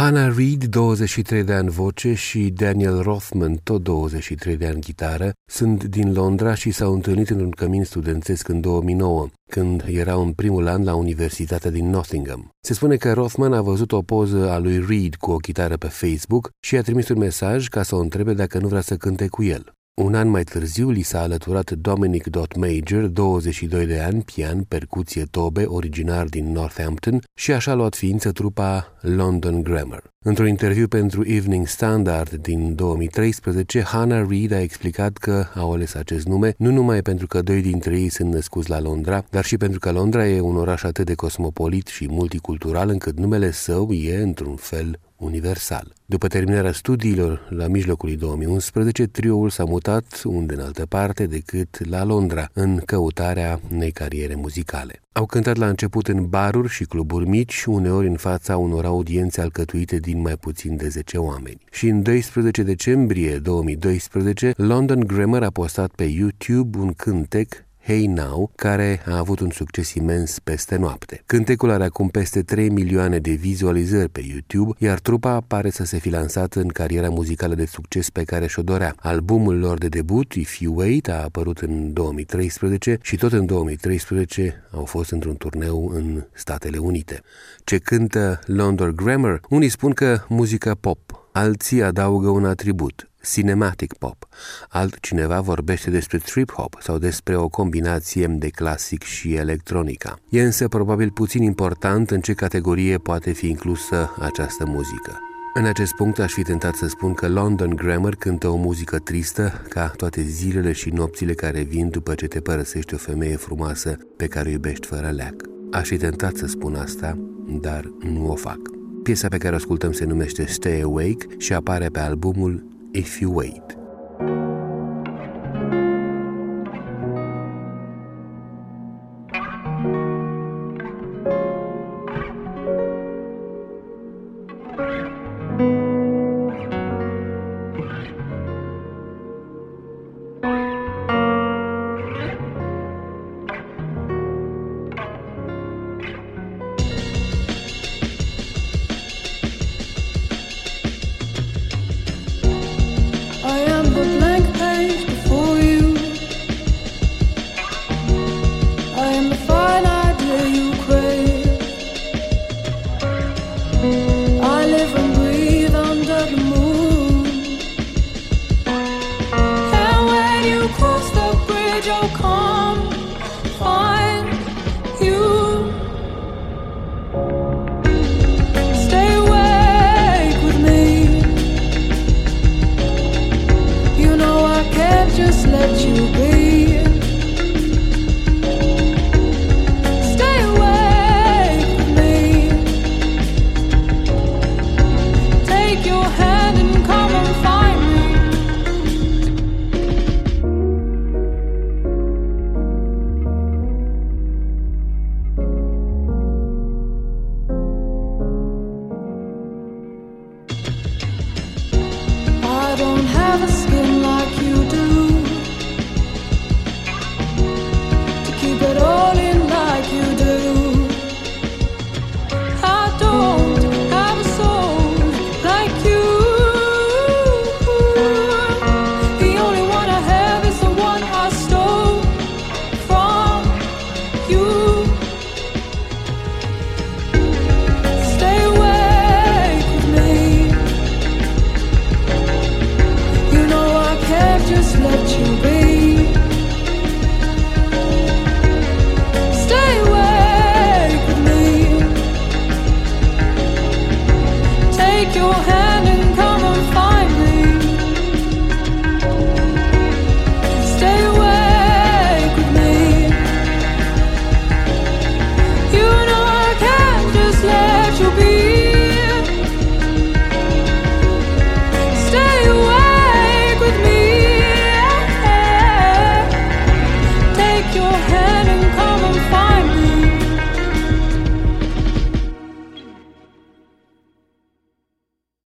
Hannah Reid, 23 de ani voce, și Daniel Rothman, tot 23 de ani gitară, sunt din Londra și s-au întâlnit într-un cămin studențesc în 2009, când erau în primul an la Universitatea din Nottingham. Se spune că Rothman a văzut o poză a lui Reid cu o chitară pe Facebook și i-a trimis un mesaj ca să o întrebe dacă nu vrea să cânte cu el. Un an mai târziu li s-a alăturat Dominic Major, 22 de ani, pian, percuție, tobe, originar din Northampton, și așa a luat ființă trupa London Grammar. Într-un interviu pentru Evening Standard din 2013, Hannah Reid a explicat că au ales acest nume nu numai pentru că doi dintre ei sunt născuți la Londra, dar și pentru că Londra e un oraș atât de cosmopolit și multicultural încât numele său e, într-un fel, universal. După terminarea studiilor la mijlocul lui 2011, trioul s-a mutat unde în altă parte decât la Londra, în căutarea unei cariere muzicale. Au cântat la început în baruri și cluburi mici, uneori în fața unor audiențe alcătuite din mai puțin de 10 oameni. Și în 12 decembrie 2012, London Grammar a postat pe YouTube un cântec, Hey Now, care a avut un succes imens peste noapte. Cântecul are acum peste 3 milioane de vizualizări pe YouTube, iar trupa pare să se fi lansat în cariera muzicală de succes pe care și-o dorea. Albumul lor de debut, If You Wait, a apărut în 2013 și tot în 2013 au fost într-un turneu în Statele Unite. Ce cântă London Grammar? Unii spun că muzică pop, alții adaugă un atribut, cinematic pop. Altcineva vorbește despre trip-hop sau despre o combinație de clasic și electronica. E însă probabil puțin important în ce categorie poate fi inclusă această muzică. În acest punct aș fi tentat să spun că London Grammar cântă o muzică tristă, ca toate zilele și nopțile care vin după ce te părăsești o femeie frumoasă pe care o iubești fără leac. Aș fi tentat să spun asta, dar nu o fac. Piesa pe care o ascultăm se numește Stay Awake și apare pe albumul If You Wait.